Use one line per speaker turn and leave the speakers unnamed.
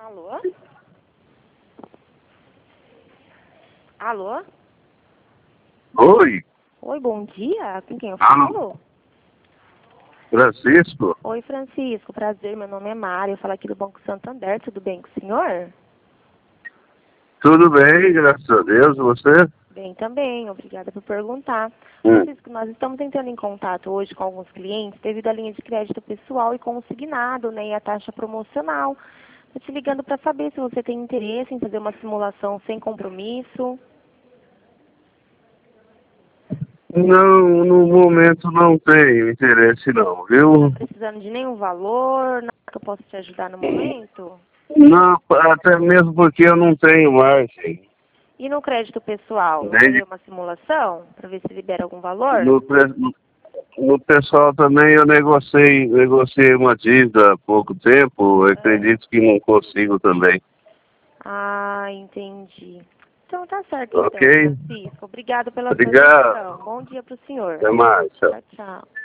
Alô? Alô?
Oi,
Oi, bom dia. Com quem eu
Alô?
falo?
Francisco.
Oi, Francisco. Prazer, meu nome é Mário. Eu falo aqui do Banco Santander. Tudo bem com o senhor?
Tudo bem, graças a Deus. Você?
Bem também. Obrigada por perguntar.
Hum.
Francisco, nós estamos entrando em contato hoje com alguns clientes devido à linha de crédito pessoal e consignado, né, e a taxa promocional. Estou te ligando para saber se você tem interesse em fazer uma simulação sem compromisso.
Não, no momento não tenho interesse não,
Está
viu?
precisando de nenhum valor? Nada que eu possa te ajudar no momento?
Não, até mesmo porque eu não tenho margem.
E no crédito pessoal, não
Entende?
seria uma simulação para ver se libera algum valor?
No pessoal também eu negociei uma dívida há pouco tempo. Eu acredito que não consigo também.
Ah, entendi. Então tá certo então,
Ok?
Francisco. Obrigado pela sua
Obrigado.
atenção. Bom dia para o senhor.
Até mais. Tchau.
Tchau, tchau.